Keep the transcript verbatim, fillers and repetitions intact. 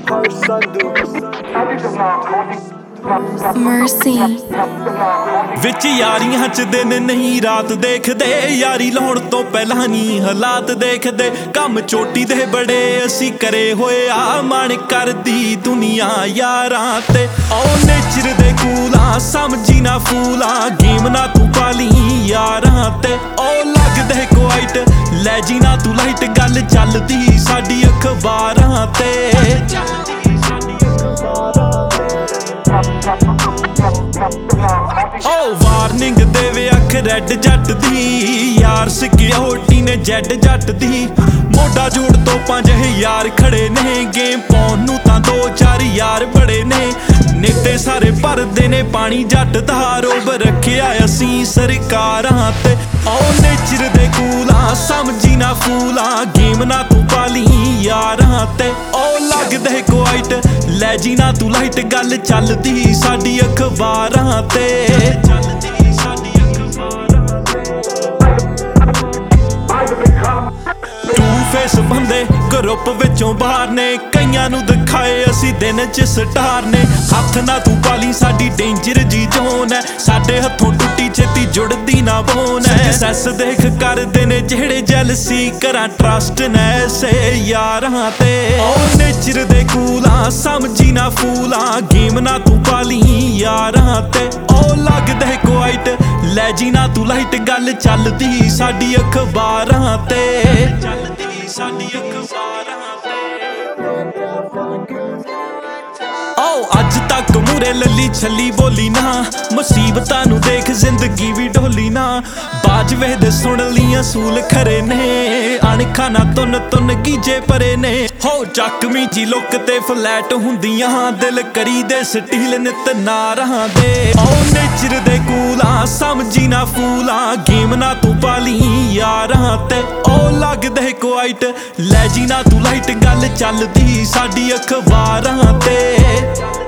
Mercy ਵਿੱਚ ਯਾਰੀਆਂ ਚ ਦਿਨ ਨਹੀਂ ਰਾਤ ਦੇਖਦੇ, ਯਾਰੀ ਲਾਉਣ ਤੋਂ ਪਹਿਲਾਂ ਨਹੀਂ ਹਾਲਾਤ ਦੇਖਦੇ। ਕੰਮ ਚੋਟੀ ਦੇ ਬੜੇ ਅਸੀਂ ਕਰੇ ਹੋਏ ਆ, ਮਨ ਕਰਦੀ ਦੁਨੀਆ ਯਾਰਾਂ ਤੇ। ਓ ਨੇਚਰ ਦੇ ਕੂਲਾਂ ਸਮਝੀ ਨਾ ਫੂਲਾਂ, ਗੇਮ ਨਾ ਤੂੰ ਪਾਲੀ ਯਾਰਾਂ ਤੇ। ਓ ਲੱਗਦੇ ਕੁਆਇਟ ਲੈ ਜੀ ਨਾ ਤੂੰ ਲਾਈਟ, ਗੱਲ ਚੱਲਦੀ ਸਾਡੀ ਅਖਬਾਰਾਂ ਤੇ। ਓ ਵਾਰਨਿੰਗ ਦੇਵੇ ਅੱਖ ਰੈਡ ਜੱਟ ਦੀ, ਯਾਰ ਸਿਕਿਉਰਟੀ ਨੇ ਜੈਡ ਜੱਟ ਦੀ। ਮੋਢਾ ਜੋੜ ਤੋਂ ਪੰਜ ਹਜ਼ਾਰ ਖੜੇ ਨੇ, ਗੇਮ ਪਾਉਣ ਨੂੰ ਤਾਂ ਦੋ ਚਾਰ ਯਾਰ ਬੜੇ ਨੇ। ਨੇਤੇ ਸਾਰੇ ਭਰਦੇ ਨੇ ਪਾਣੀ ਜੱਟ ਦਾ, ਰੋਬ ਰੱਖਿਆ ਅਸੀਂ ਸਰਕਾਰਾਂ ਤੇ। ਓ ਨੇਚਰ ਦੇ ਕੂਲਾਂ ਸਮਝੀ ਨਾ ਫੂਲਾਂ, ਗੇਮ ਨਾ ਤੂੰ ਪਾਲੀ ਯਾਰਾਂ ਤੇ। ਓ ਲੱਗਦੇ ਕੁਆਇਟ ਲੈ ਜੀ ਨਾ ਤੂੰ ਲਾਈਟ, ਗੱਲ ਚੱਲਦੀ ਸਾਡੀ ਅਖਬਾਰਾਂ ਤੇ। ਫੇਸ ਬੰਦੇ ਗਰੁੱਪ ਵਿੱਚੋਂ ਬਾਹਰ ਨੇ, ਕਈਆਂ ਨੂੰ ਦਿਖਾਏ ਅਸੀਂ ਦਿਨ ਚ ਸਟਾਰ ਨੇ। ਹੱਥ ਨਾ ਤੂੰ ਪਾਲੀ ਸਾਡੀ ਡੇਂਜਰ ਜੀ ਜ਼ੋਨ ਹੈ, ਸਾਡੇ ਹੱਥੋਂ ਟੁੱਟੀ ਛੇਤੀ ਜੁੜਦੀ ਨਾ ਬੋਨ ਹੈ। ਸੈਸ ਦੇਖ ਕਰਦੇ ਨੇ ਜਿਹੜੇ ਜੈਲਸੀ ਕਰਾਂ, ਟਰਸਟ ਨੇ ਐਸੇ ਯਾਰਾਂ ਤੇ। ਓ ਨੇਚਰ ਦੇ ਕੂਲਾਂ ਸਮਝੀ ਨਾ ਫੂਲਾਂ, ਗੇਮ ਨਾ ਤੂੰ ਪਾਲੀ ਯਾਰਾਂ ਤੇ। ਓ ਲੱਗਦੇ ਕੁਆਇਟ ਲੈ ਜੀ ਨਾ ਤੂੰ ਲਾਈਟ, ਗੱਲ ਚੱਲਦੀ ਸਾਡੀ ਅਖਬਾਰਾਂ ਤੇ। ਸਾਡੀ ਅਖਬਾਰਾਂ ਤੇ। ਓ ਅੱਜ ਤੱਕ ਮੂਰੇ ਲੱਲੀ ਛੱਲੀ ਬੋਲੀ ਨਾ, ਮੁਸੀਬਤਾਂ ਨੂੰ ਦੇਖ ਜ਼ਿੰਦਗੀ ਵੀ ਢੋਲੀ ਨਾ। ਬਾਜਵੇ ਦੇ ਸੁਣ ਲੀਆਂ ਸੂਲ ਖਰੇ ਨੇ, ਅਣਖਾਂ ਨਾ ਤੁੰਨ ਤੁੰਨ ਗੀਜੇ ਪਰੇ ਨੇ। ਹੋ ਚੱਕਵੀਂ ਜੀ ਲੁੱਕ ਤੇ ਫਲੈਟ ਹੁੰਦੀਆਂ, ਦਿਲ ਕਰੀ ਦੇ ਸਟੀਲ ਨਿਤ ਨਾਰਾਂ ਦੇ। ਓ ਨੇਚਰ ਦੇ ਕੂਲਾਂ ਸਮਝੀ ਨਾ ਫੂਲਾਂ, ਗੇਮ ਨਾ ਤੂੰ ਪਾਲੀ ਯਾਰਾਂ ਤੇ। ਓ ਲੱਗਦੇ ਕੁਆਇਟ ਲੈ ਜੀ ਨਾ ਤੂੰ ਲਾਈਟ, ਗੱਲ ਚੱਲਦੀ ਸਾਡੀ ਅਖਬਾਰਾਂ ਤੇ।